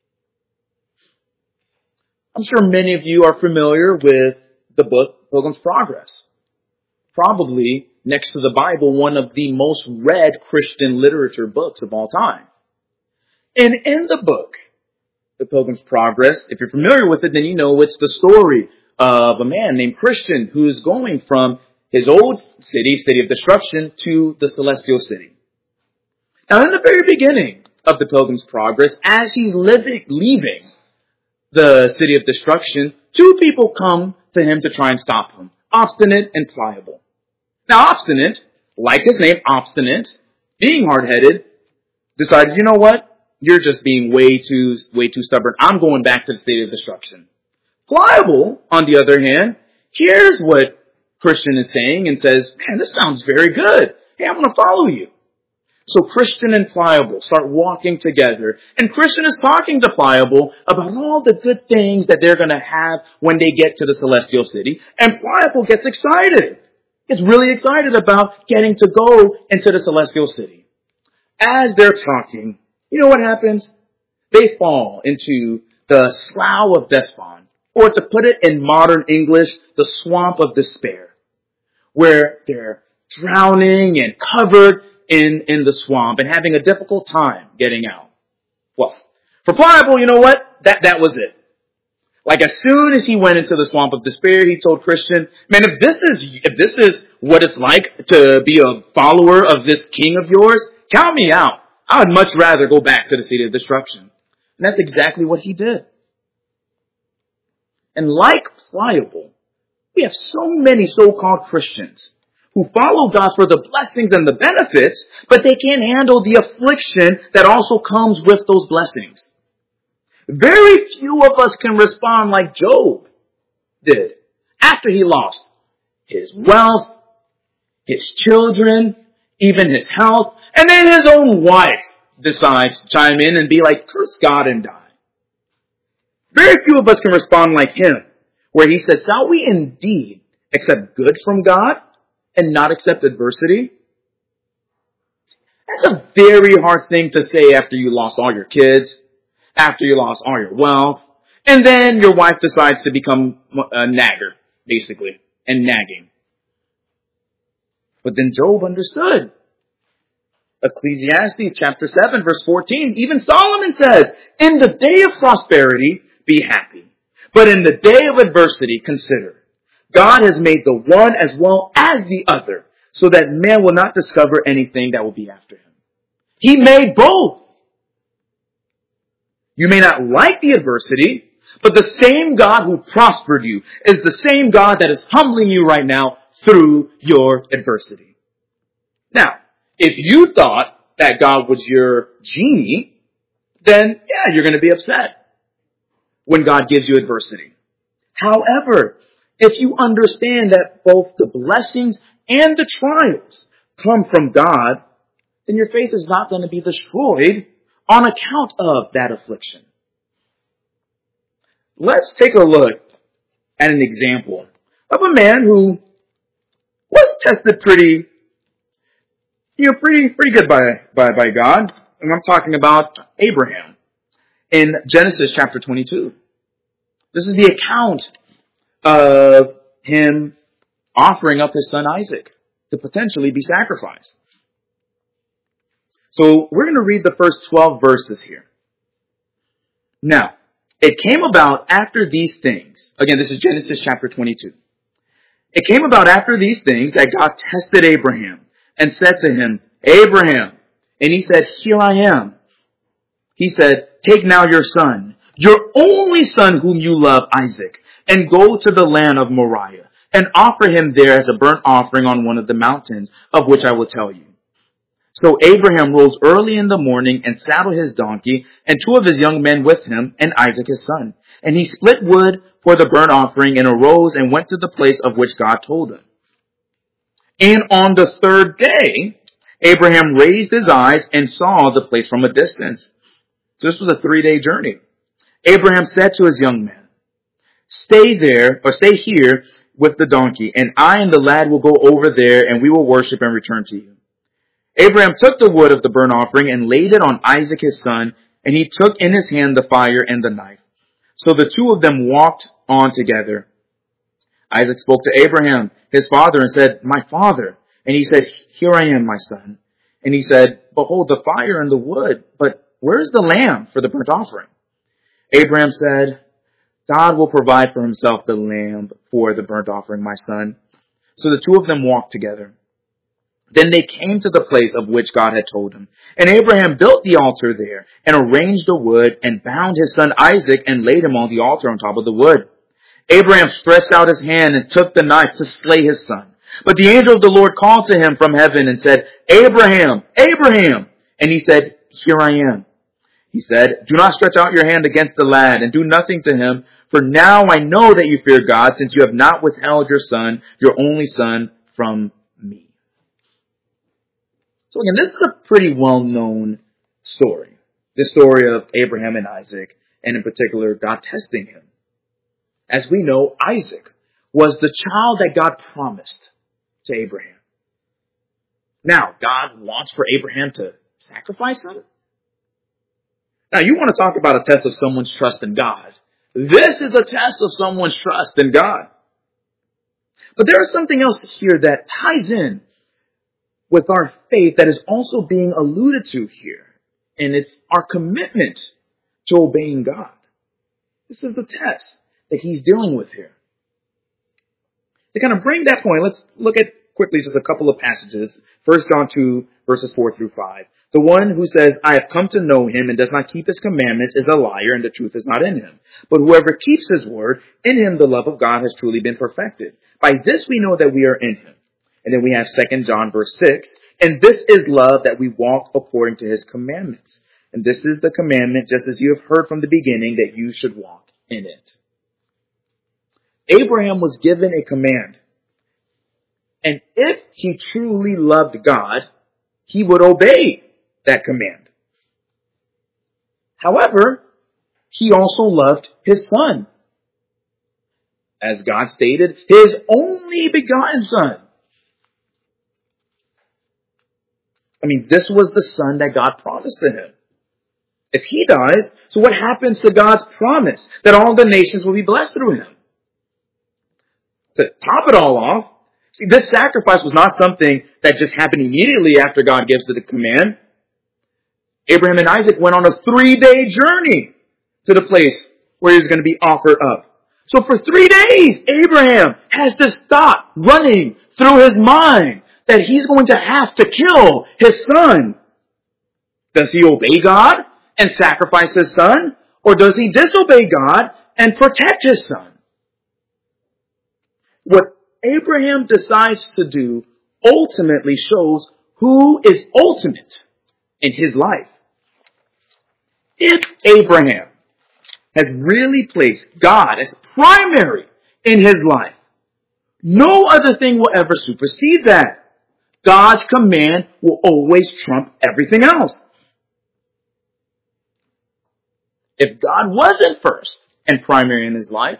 I'm sure many of you are familiar with the book Pilgrim's Progress. Probably, next to the Bible, one of the most read Christian literature books of all time. And in the book, The Pilgrim's Progress, if you're familiar with it, then you know it's the story of a man named Christian who's going from his old city, city of destruction, to the celestial city. Now, in the very beginning of the Pilgrim's Progress, as he's living, leaving the city of destruction, two people come to him to try and stop him, Obstinate and Pliable. Now, Obstinate, like his name, Obstinate, being hard-headed, decided, you know what? You're just being way too, way too stubborn. I'm going back to the state of destruction. Pliable, on the other hand, hears what Christian is saying and says, man, this sounds very good. Hey, I'm going to follow you. So Christian and Pliable start walking together. And Christian is talking to Pliable about all the good things that they're going to have when they get to the celestial city. And Pliable gets excited. Gets really excited about getting to go into the celestial city. As they're talking, you know what happens? They fall into the slough of despond, or to put it in modern English, the swamp of despair, where they're drowning and covered in, in the swamp and having a difficult time getting out. Well, for Pliable, you know what? That, that was it. Like as soon as he went into the swamp of despair, he told Christian, man, if this is, if this is what it's like to be a follower of this king of yours, count me out. I would much rather go back to the city of destruction. And that's exactly what he did. And like Pliable, we have so many so-called Christians who follow God for the blessings and the benefits, but they can't handle the affliction that also comes with those blessings. Very few of us can respond like Job did after he lost his wealth, his children, even his health, and then his own wife decides to chime in and be like, curse God and die. Very few of us can respond like him, where he says, shall we indeed accept good from God and not accept adversity? That's a very hard thing to say after you lost all your kids, after you lost all your wealth, and then your wife decides to become a nagger, basically, and nagging. But then Job understood. Ecclesiastes chapter seven, verse fourteen, even Solomon says, in the day of prosperity, be happy. But in the day of adversity, consider. God has made the one as well as the other, so that man will not discover anything that will be after him. He made both. You may not like the adversity, but the same God who prospered you is the same God that is humbling you right now through your adversity. Now, if you thought that God was your genie, then yeah, you're going to be upset when God gives you adversity. However, if you understand that both the blessings and the trials come from God, then your faith is not going to be destroyed on account of that affliction. Let's take a look at an example of a man who was tested pretty, you know, pretty, pretty good by, by, by God. And I'm talking about Abraham in Genesis chapter twenty-two. This is the account of him offering up his son Isaac to potentially be sacrificed. So we're going to read the first twelve verses here. Now, it came about after these things. Again, this is Genesis chapter twenty-two. It came about after these things that God tested Abraham and said to him, Abraham. And he said, here I am. He said, take now your son, your only son whom you love, Isaac, and go to the land of Moriah and offer him there as a burnt offering on one of the mountains of which I will tell you. So Abraham rose early in the morning and saddled his donkey and two of his young men with him and Isaac his son. And he split wood for the burnt offering and arose and went to the place of which God told him. And on the third day, Abraham raised his eyes and saw the place from a distance. So this was a three-day journey. Abraham said to his young men, stay there, or stay here with the donkey, and I and the lad will go over there, and we will worship and return to you. Abraham took the wood of the burnt offering and laid it on Isaac his son, and he took in his hand the fire and the knife. So the two of them walked on together. Isaac spoke to Abraham, his father, and said, my father. And he said, here I am, my son. And he said, behold, the fire and the wood, but where is the lamb for the burnt offering? Abraham said, God will provide for himself the lamb for the burnt offering, my son. So the two of them walked together. Then they came to the place of which God had told him. And Abraham built the altar there and arranged the wood and bound his son Isaac and laid him on the altar on top of the wood. Abraham stretched out his hand and took the knife to slay his son. But the angel of the Lord called to him from heaven and said, Abraham, Abraham. And he said, here I am. He said, do not stretch out your hand against the lad and do nothing to him. For now I know that you fear God, since you have not withheld your son, your only son, from me. So again, this is a pretty well-known story. The story of Abraham and Isaac, and in particular, God testing him. As we know, Isaac was the child that God promised to Abraham. Now, God wants for Abraham to sacrifice him? Now, you want to talk about a test of someone's trust in God. This is a test of someone's trust in God. But there is something else here that ties in with our faith that is also being alluded to here. And it's our commitment to obeying God. This is the test. that he's dealing with here. To kind of bring that point, let's look at quickly just a couple of passages. First John two, verses four through five. The one who says, I have come to know him and does not keep his commandments is a liar, and the truth is not in him. But whoever keeps his word, in him the love of God has truly been perfected. By this we know that we are in him. And then we have Second John verse six. And this is love, that we walk according to his commandments. And this is the commandment, just as you have heard from the beginning, that you should walk in it. Abraham was given a command. And if he truly loved God, he would obey that command. However, he also loved his son. As God stated, his only begotten son. I mean, this was the son that God promised to him. If he dies, so what happens to God's promise that all the nations will be blessed through him? To top it all off, see, this sacrifice was not something that just happened immediately after God gives the command. Abraham and Isaac went on a three-day journey to the place where he was going to be offered up. So for three days, Abraham has to stop running through his mind that he's going to have to kill his son. Does he obey God and sacrifice his son? Or does he disobey God and protect his son? What Abraham decides to do ultimately shows who is ultimate in his life. If Abraham has really placed God as primary in his life, no other thing will ever supersede that. God's command will always trump everything else. If God wasn't first and primary in his life,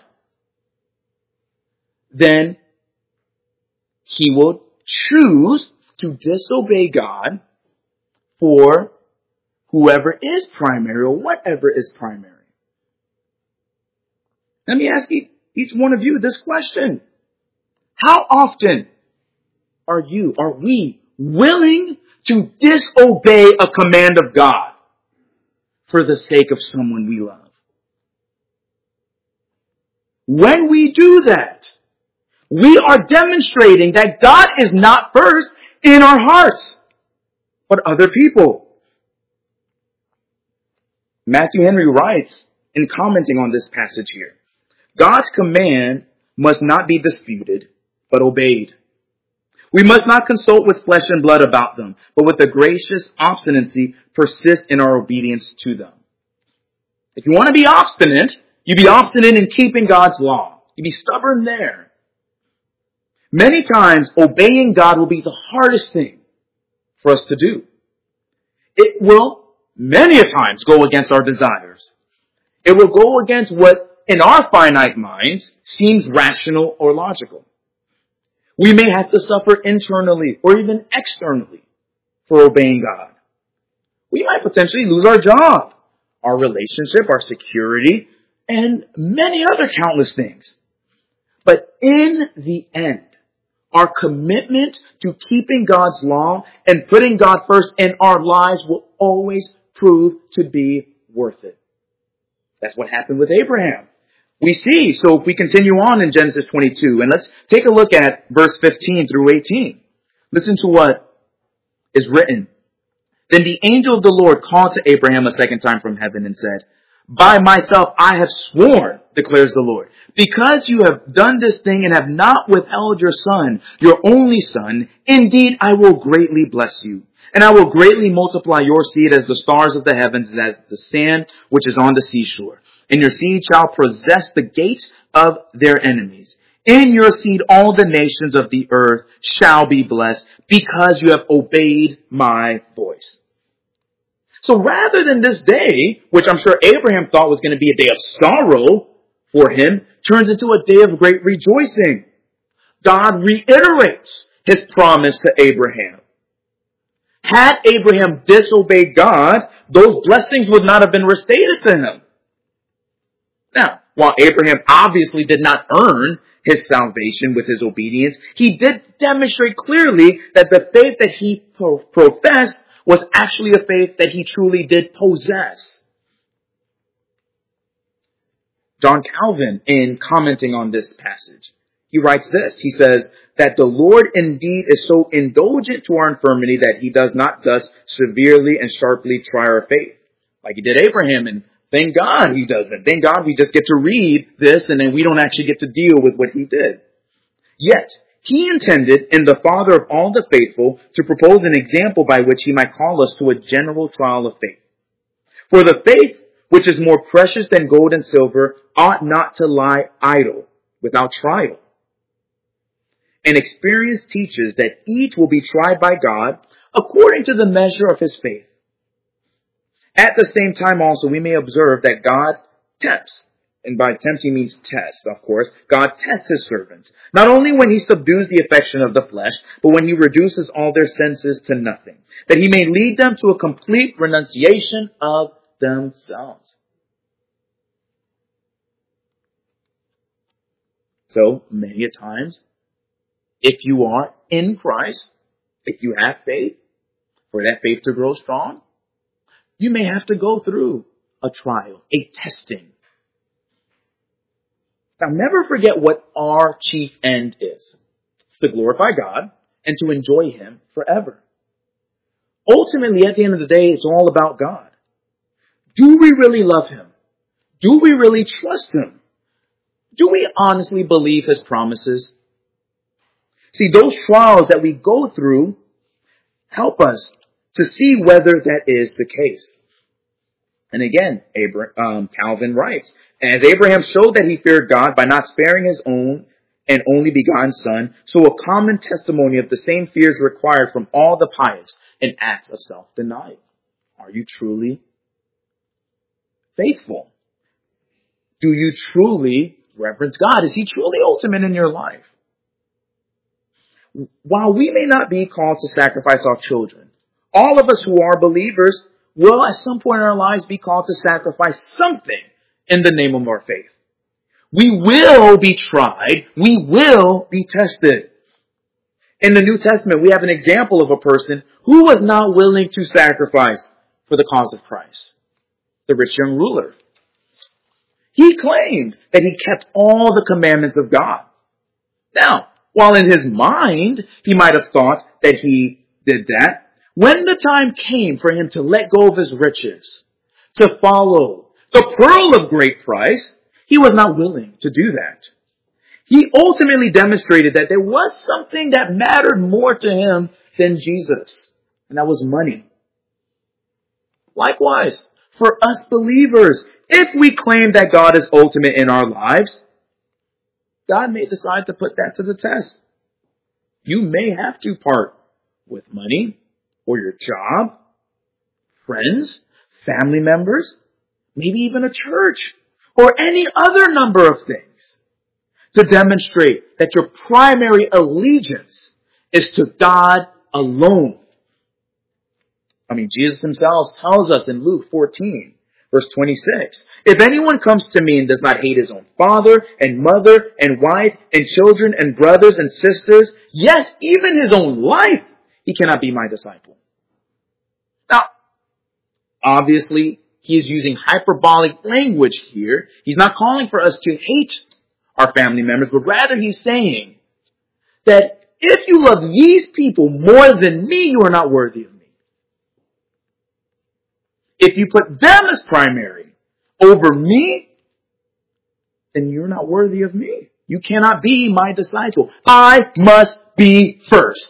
then he will choose to disobey God for whoever is primary or whatever is primary. Let me ask each one of you this question. How often are you, are we willing to disobey a command of God for the sake of someone we love? When we do that, we are demonstrating that God is not first in our hearts, but other people. Matthew Henry writes in commenting on this passage here, God's command must not be disputed, but obeyed. We must not consult with flesh and blood about them, but with a gracious obstinacy persist in our obedience to them. If you want to be obstinate, you be obstinate in keeping God's law. You be stubborn there. Many times, obeying God will be the hardest thing for us to do. It will, many a times, go against our desires. It will go against what, in our finite minds, seems rational or logical. We may have to suffer internally or even externally for obeying God. We might potentially lose our job, our relationship, our security, and many other countless things. But in the end, our commitment to keeping God's law and putting God first in our lives will always prove to be worth it. That's what happened with Abraham. We see, so if we continue on in Genesis twenty-two, and let's take a look at verse fifteen through eighteen. Listen to what is written. Then the angel of the Lord called to Abraham a second time from heaven and said, By myself I have sworn, declares the Lord, because you have done this thing and have not withheld your son, your only son, indeed I will greatly bless you. And I will greatly multiply your seed as the stars of the heavens and as the sand which is on the seashore. And your seed shall possess the gates of their enemies. In your seed all the nations of the earth shall be blessed, because you have obeyed my voice. So rather than this day, which I'm sure Abraham thought was going to be a day of sorrow for him, turns into a day of great rejoicing. God reiterates his promise to Abraham. Had Abraham disobeyed God, those blessings would not have been restated to him. Now, while Abraham obviously did not earn his salvation with his obedience, he did demonstrate clearly that the faith that he pro- professed was actually a faith that he truly did possess. John Calvin, in commenting on this passage, he writes this. He says that the Lord indeed is so indulgent to our infirmity that he does not thus severely and sharply try our faith, like he did Abraham. And thank God he doesn't. Thank God we just get to read this and then we don't actually get to deal with what he did. Yet, he intended in the Father of all the faithful to propose an example by which he might call us to a general trial of faith. For the faith which is more precious than gold and silver ought not to lie idle without trial. And experience teaches that each will be tried by God according to the measure of his faith. At the same time also we may observe that God tempts. And by tempts he means test, of course. God tests his servants, not only when he subdues the affection of the flesh, but when he reduces all their senses to nothing, that he may lead them to a complete renunciation of themselves. So, many a times, if you are in Christ, if you have faith, for that faith to grow strong, you may have to go through a trial, a testing. Now, never forget what our chief end is. It's to glorify God and to enjoy him forever. Ultimately, at the end of the day, it's all about God. Do we really love him? Do we really trust him? Do we honestly believe his promises? See, those trials that we go through help us to see whether that is the case. And again, Abraham, um, Calvin writes, as Abraham showed that he feared God by not sparing his own and only begotten son, so a common testimony of the same fear is required from all the pious in acts of self-denial. Are you truly faithful? Do you truly reverence God? Is he truly ultimate in your life? While we may not be called to sacrifice our children, all of us who are believers will at some point in our lives be called to sacrifice something in the name of our faith. We will be tried. We will be tested. In the New Testament, we have an example of a person who was not willing to sacrifice for the cause of Christ. The rich young ruler. He claimed that he kept all the commandments of God. Now, while in his mind, he might have thought that he did that, when the time came for him to let go of his riches, to follow the pearl of great price, he was not willing to do that. He ultimately demonstrated that there was something that mattered more to him than Jesus, and that was money. Likewise, for us believers, if we claim that God is ultimate in our lives, God may decide to put that to the test. You may have to part with money, or your job, friends, family members, maybe even a church, or any other number of things to demonstrate that your primary allegiance is to God alone. I mean, Jesus himself tells us in Luke fourteen, verse twenty-six, if anyone comes to me and does not hate his own father and mother and wife and children and brothers and sisters, yes, even his own life, he cannot be my disciple. Now, obviously, he is using hyperbolic language here. He's not calling for us to hate our family members, but rather he's saying that if you love these people more than me, you are not worthy of me. If you put them as primary over me, then you're not worthy of me. You cannot be my disciple. I must be first.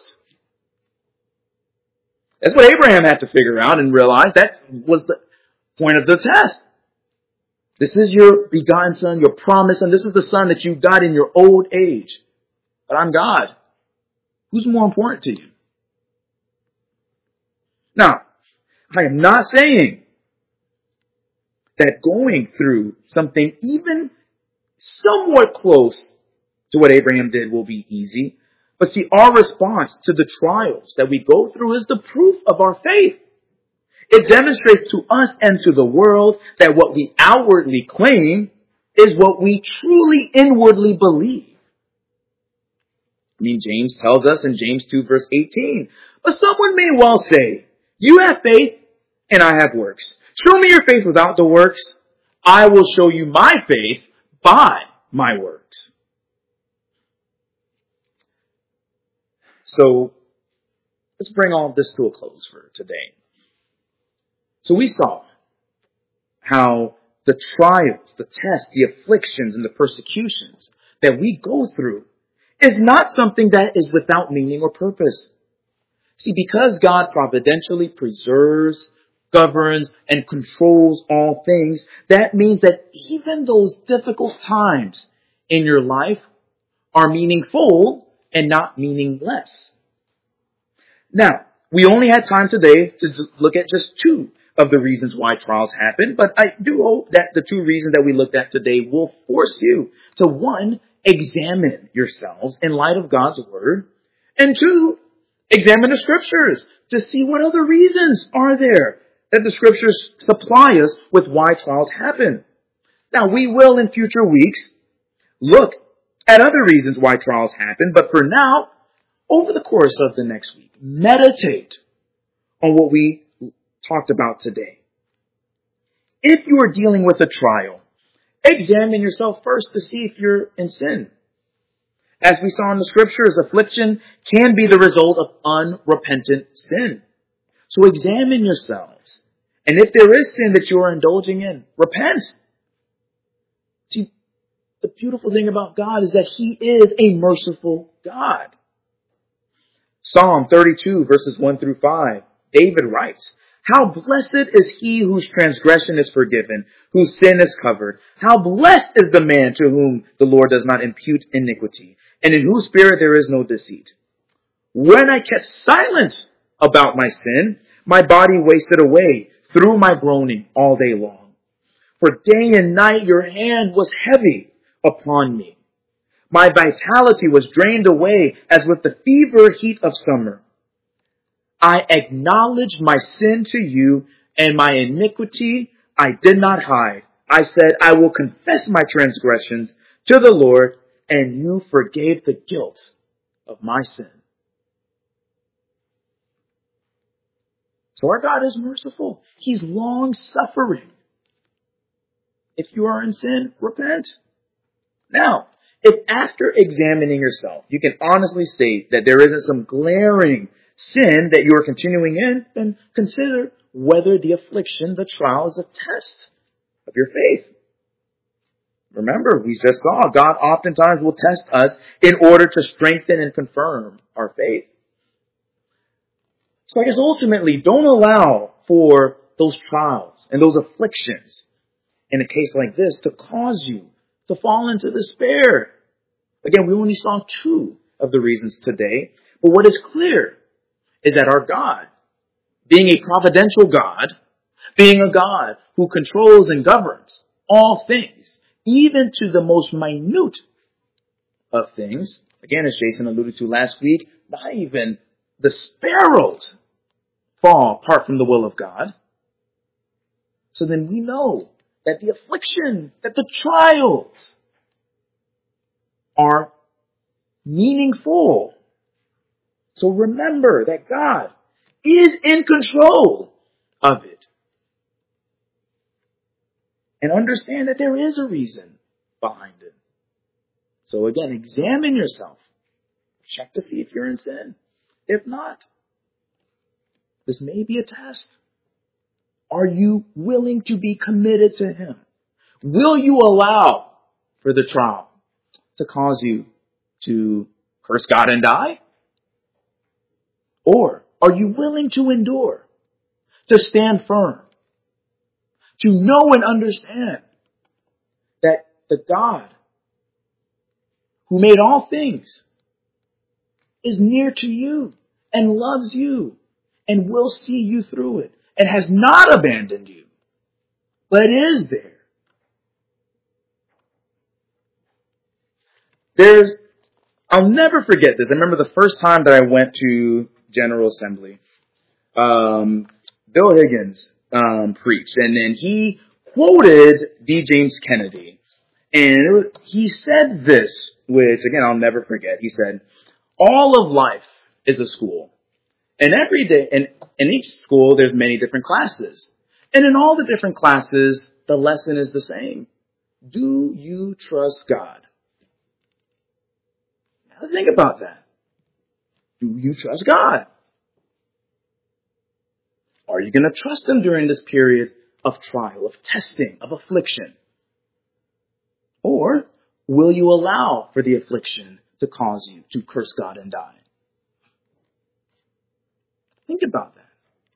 That's what Abraham had to figure out and realize. That was the point of the test. This is your begotten son, your promised son. This is the son that you got in your old age. But I'm God. Who's more important to you? Now, I am not saying that going through something even somewhat close to what Abraham did will be easy. But see, our response to the trials that we go through is the proof of our faith. It demonstrates to us and to the world that what we outwardly claim is what we truly inwardly believe. I mean, James tells us in James two verse eighteen, but someone may well say, you have faith and I have works. Show me your faith without the works. I will show you my faith by my works. So let's bring all of this to a close for today. So we saw how the trials, the tests, the afflictions, and the persecutions that we go through is not something that is without meaning or purpose. See, because God providentially preserves, governs, and controls all things, that means that even those difficult times in your life are meaningful and not meaningless. Now, we only had time today to look at just two of the reasons why trials happen, but I do hope that the two reasons that we looked at today will force you to, one, examine yourselves in light of God's word, and two, examine the scriptures to see what other reasons are there that the scriptures supply us with why trials happen. Now, we will in future weeks look at other reasons why trials happen, but for now, over the course of the next week, meditate on what we talked about today. If you are dealing with a trial, examine yourself first to see if you're in sin. As we saw in the scriptures, affliction can be the result of unrepentant sin. So examine yourselves. And if there is sin that you are indulging in, repent. See, the beautiful thing about God is that He is a merciful God. Psalm thirty-two, verses one through five, David writes, "How blessed is he whose transgression is forgiven, whose sin is covered. How blessed is the man to whom the Lord does not impute iniquity, and in whose spirit there is no deceit. When I kept silent about my sin, my body wasted away through my groaning all day long. For day and night your hand was heavy upon me. My vitality was drained away as with the fever heat of summer. I acknowledged my sin to you, and my iniquity I did not hide. I said, I will confess my transgressions to the Lord, and you forgave the guilt of my sin." So our God is merciful. He's long-suffering. If you are in sin, repent. Now, if after examining yourself, you can honestly state that there isn't some glaring sin that you are continuing in, then consider whether the affliction, the trial, is a test of your faith. Remember, we just saw God oftentimes will test us in order to strengthen and confirm our faith. So I guess ultimately, don't allow for those trials and those afflictions in a case like this to cause you to fall into despair. Again, we only saw two of the reasons today, but what is clear is that our God, being a providential God, being a God who controls and governs all things, even to the most minute of things, again, as Jason alluded to last week, not even the sparrows fall apart from the will of God. So then we know that the affliction, that the trials are meaningful. So remember that God is in control of it. And understand that there is a reason behind it. So again, examine yourself. Check to see if you're in sin. If not, this may be a test. Are you willing to be committed to Him? Will you allow for the trial to cause you to curse God and die? Or are you willing to endure, to stand firm, to know and understand that the God who made all things is near to you and loves you and will see you through it and has not abandoned you, but is there? There's, I'll never forget this. I remember the first time that I went to General Assembly. Um, Bill Higgins um, preached, and then he quoted D. James Kennedy. And he said this, which, again, I'll never forget. He said, all of life is a school. And every day, and in each school, there's many different classes. And in all the different classes, the lesson is the same. Do you trust God? Now think about that. Do you trust God? Are you going to trust Him during this period of trial, of testing, of affliction? Or will you allow for the affliction to cause you to curse God and die? Think about that.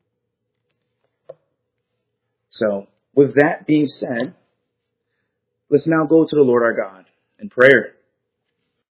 So, with that being said, let's now go to the Lord our God in prayer.